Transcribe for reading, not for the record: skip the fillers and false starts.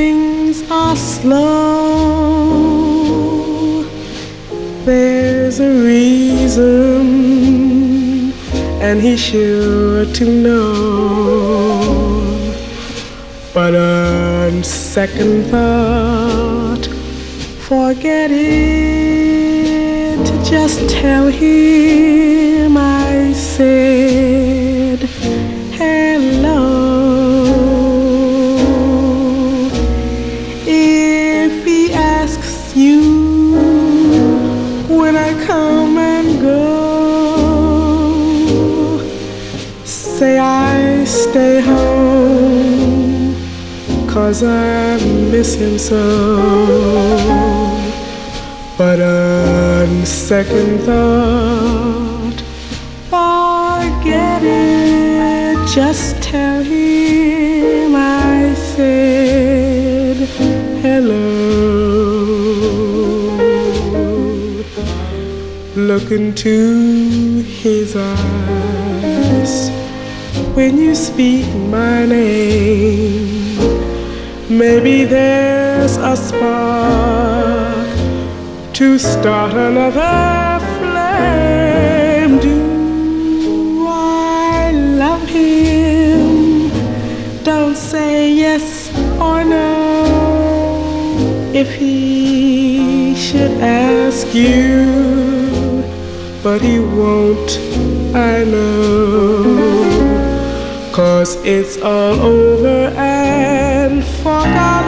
things are slow, there's a reason, and he's sure to know. But on second thought, forget it. Just tell him I said hello. If he asks you when I come and go, say I stay home, 'cause I miss him so. But on second thought, forget it. Just tell him I said hello. Look into his eyes when you speak my name. Maybe there's a spark to start another flame. Do I love him? Don't say yes or no. If he should ask you, but he won't, I know, 'cause it's all over and forgotten.